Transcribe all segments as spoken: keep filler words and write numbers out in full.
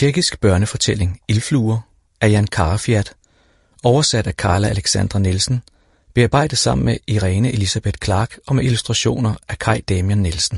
Tjekkisk børnefortælling Ildfluer af Jan Karafiat, oversat af Carla Alexandra Nielsen, bearbejdet sammen med Irene Elisabeth Clark og med illustrationer af Kai Damian Nielsen.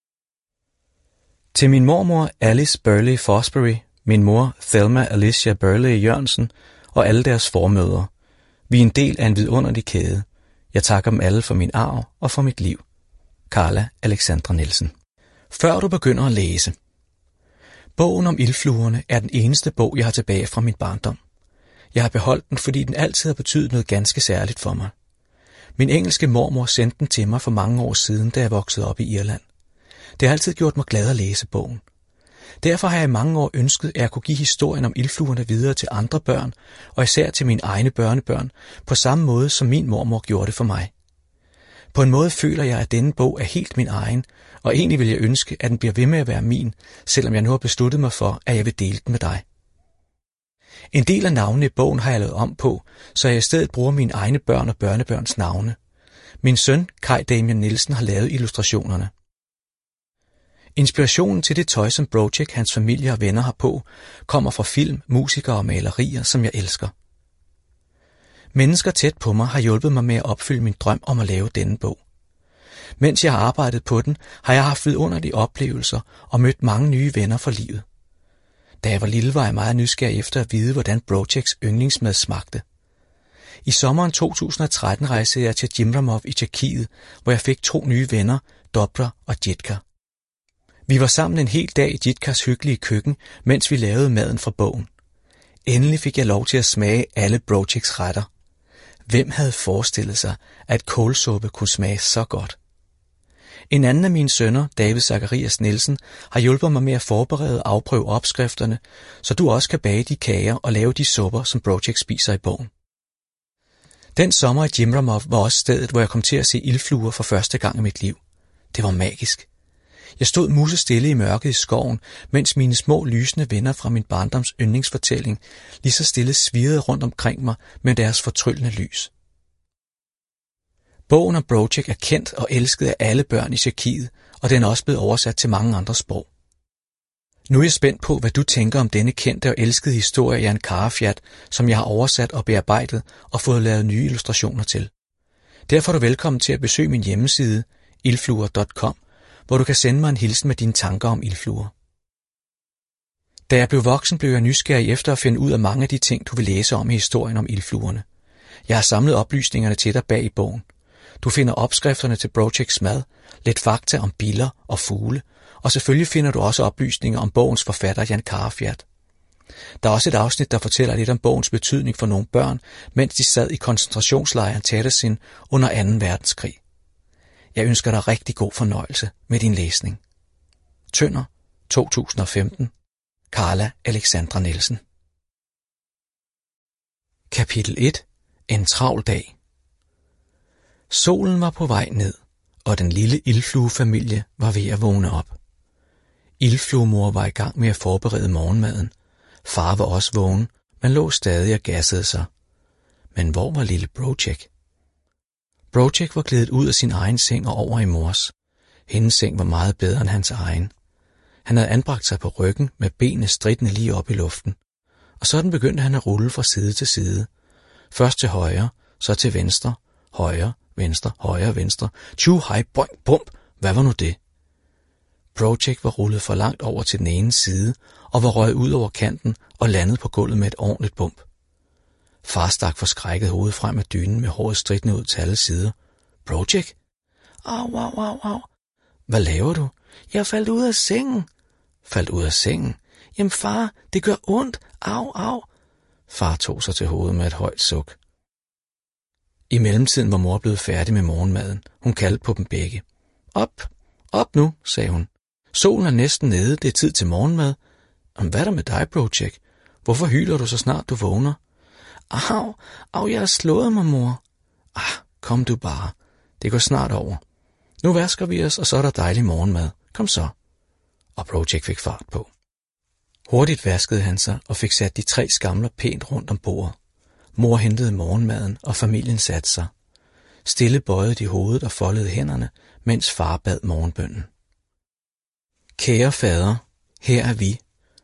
Til min mormor Alice Burley Fosbury, min mor Thelma Alicia Burley Jørgensen og alle deres formødre. Vi er en del af en vidunderlig kæde. Jeg takker dem alle for min arv og for mit liv. Carla Alexandra Nielsen. Før du begynder at læse. Bogen om ildfluerne er den eneste bog, jeg har tilbage fra min barndom. Jeg har beholdt den, fordi den altid har betydet noget ganske særligt for mig. Min engelske mormor sendte den til mig for mange år siden, da jeg voksede op i Irland. Det har altid gjort mig glad at læse bogen. Derfor har jeg i mange år ønsket, at jeg kunne give historien om ildfluerne videre til andre børn, og især til mine egne børnebørn, på samme måde som min mormor gjorde det for mig. På en måde føler jeg, at denne bog er helt min egen, og egentlig vil jeg ønske, at den bliver ved med at være min, selvom jeg nu har besluttet mig for, at jeg vil dele den med dig. En del af navnene i bogen har jeg lavet om på, så jeg i stedet bruger mine egne børn og børnebørns navne. Min søn, Kai Damian Nielsen, har lavet illustrationerne. Inspirationen til det tøj, som Brochek, hans familie og venner har på, kommer fra film, musikere og malerier, som jeg elsker. Mennesker tæt på mig har hjulpet mig med at opfylde min drøm om at lave denne bog. Mens jeg har arbejdet på den, har jeg haft vidunderlige oplevelser og mødt mange nye venner for livet. Da jeg var lille, var jeg meget nysgerrig efter at vide, hvordan Brocheks yndlingsmad smagte. I sommeren to tusind og tretten rejste jeg til Djimramov i Tjekkiet, hvor jeg fik to nye venner, Dobra og Jitka. Vi var sammen en hel dag i Jitkas hyggelige køkken, mens vi lavede maden fra bogen. Endelig fik jeg lov til at smage alle Brocheks retter. Hvem havde forestillet sig, at kålsuppe kunne smage så godt? En anden af mine sønner, David Zacharias Nielsen, har hjulpet mig med at forberede og afprøve opskrifterne, så du også kan bage de kager og lave de supper, som Brochek spiser i bogen. Den sommer i Djimramov var også stedet, hvor jeg kom til at se ildfluer for første gang i mit liv. Det var magisk. Jeg stod musestille i mørket i skoven, mens mine små lysende venner fra min barndoms yndlingsfortælling lige så stille svirrede rundt omkring mig med deres fortryllende lys. Bogen om Brochek er kendt og elsket af alle børn i Tjekkiet, og den er også blevet oversat til mange andre sprog. Nu er jeg spændt på, hvad du tænker om denne kendte og elskede historie af Jan Karafiat, som jeg har oversat og bearbejdet og fået lavet nye illustrationer til. Derfor er du velkommen til at besøge min hjemmeside ildfluer punktum com, hvor du kan sende mig en hilsen med dine tanker om ildfluer. Da jeg blev voksen, blev jeg nysgerrig efter at finde ud af mange af de ting, du vil læse om i historien om ildfluerne. Jeg har samlet oplysningerne til dig bag i bogen. Du finder opskrifterne til Brocheks mad, lidt fakta om biller og fugle, og selvfølgelig finder du også oplysninger om bogens forfatter Jan Karafiat. Der er også et afsnit, der fortæller lidt om bogens betydning for nogle børn, mens de sad i koncentrationslejren Terezin under anden verdenskrig. Jeg ønsker dig rigtig god fornøjelse med din læsning. Tønder, to tusind og femten. Carla Alexandra Nielsen. Kapitel et. En travl dag. Solen var på vej ned, og den lille ildfluefamilie var ved at vågne op. Ildfluemor var i gang med at forberede morgenmaden. Far var også vågen, men lå stadig og gassede sig. Men hvor var lille Brochek? Brochek var glædet ud af sin egen seng og over i mors. Hendes seng var meget bedre end hans egen. Han havde anbragt sig på ryggen med benene stridende lige op i luften, og sådan begyndte han at rulle fra side til side. Først til højre, så til venstre, højre, venstre, højre, venstre. Tju, hej, boing, bump. Hvad var nu det? Brochek var rullet for langt over til den ene side og var røget ud over kanten og landet på gulvet med et ordentligt bump. Far stak forskrækket hovedet frem af dynen med håret stridende ud til alle sider. Brochek? Au, au, au, au. Hvad laver du? Jeg faldt ud af sengen. Faldt ud af sengen? Jamen far, det gør ondt. Au, au. Far tog sig til hovedet med et højt suk. I mellemtiden var mor blevet færdig med morgenmaden. Hun kaldte på dem begge. Op, op nu, sagde hun. Solen er næsten nede, det er tid til morgenmad. Om hvad er der med dig, Brochek? Hvorfor hyler du så snart du vågner? Au, au, jeg har slået mig, mor. Ah, kom du bare. Det går snart over. Nu vasker vi os, og så er der dejlig morgenmad. Kom så. Og Brochek fik fart på. Hurtigt vaskede han sig og fik sat de tre skamler pænt rundt om bordet. Mor hentede morgenmaden, og familien satte sig. Stille bøjede de hovedet og foldede hænderne, mens far bad morgenbønnen. Kære fader, her er vi.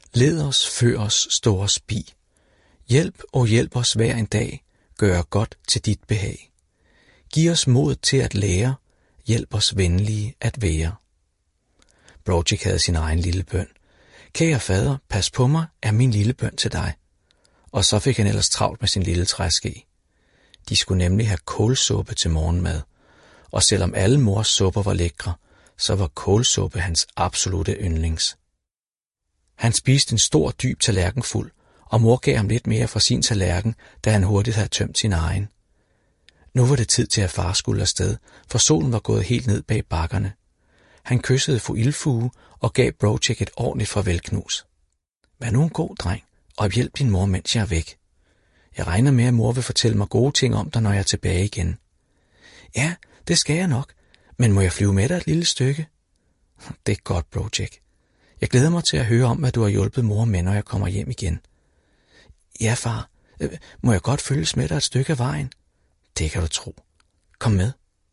Led os, før os, stå os bi. Hjælp og hjælp os hver en dag, gør godt til dit behag. Giv os mod til at lære, hjælp os venlige at være. Brogic havde sin egen lille bøn. Kære fader, pas på mig, er min lille bøn til dig. Og så fik han ellers travlt med sin lille træske. De skulle nemlig have kålsuppe til morgenmad, og selvom alle mors supper var lækre, så var kålsuppe hans absolutte yndlings. Han spiste en stor, dyb tallerken fuld, og mor gav ham lidt mere fra sin tallerken, da han hurtigt havde tømt sin egen. Nu var det tid til, at far skulle afsted, for solen var gået helt ned bag bakkerne. Han kyssede fru Ildflue og gav Brogic et ordentligt farvelknus. Vær nu en god dreng, og hjælp din mor, mens jeg er væk. Jeg regner med, at mor vil fortælle mig gode ting om dig, når jeg er tilbage igen. Ja, det skal jeg nok, men må jeg flyve med dig et lille stykke? Det er godt, Brogic. Jeg glæder mig til at høre om, hvad du har hjulpet mor med, når jeg kommer hjem igen. Ja, far. Må jeg godt følges med dig et stykke af vejen? Det kan du tro. Kom med.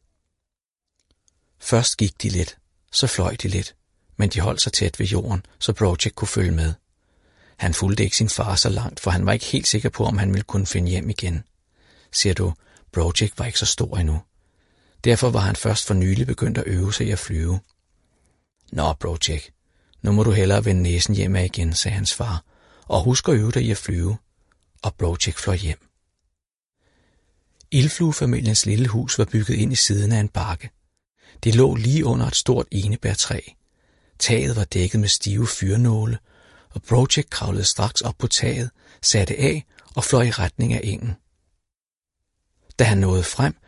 Først gik de lidt, så fløj de lidt, men de holdt sig tæt ved jorden, så Brogic kunne følge med. Han fulgte ikke sin far så langt, for han var ikke helt sikker på, om han ville kunne finde hjem igen. Ser du, Brogic var ikke så stor endnu. Derfor var han først for nylig begyndt at øve sig i at flyve. Nå, Brogic, nu må du hellere vende næsen hjem af igen, sagde hans far, og husk at øve dig i at flyve. Og Brogic fløj hjem. Ildfluefamiliens lille hus var bygget ind i siden af en bakke. Det lå lige under et stort enebærtræ. Taget var dækket med stive fyrnåle, og Brogic kravlede straks op på taget, satte af og fløj i retning af engen. Da han nåede frem,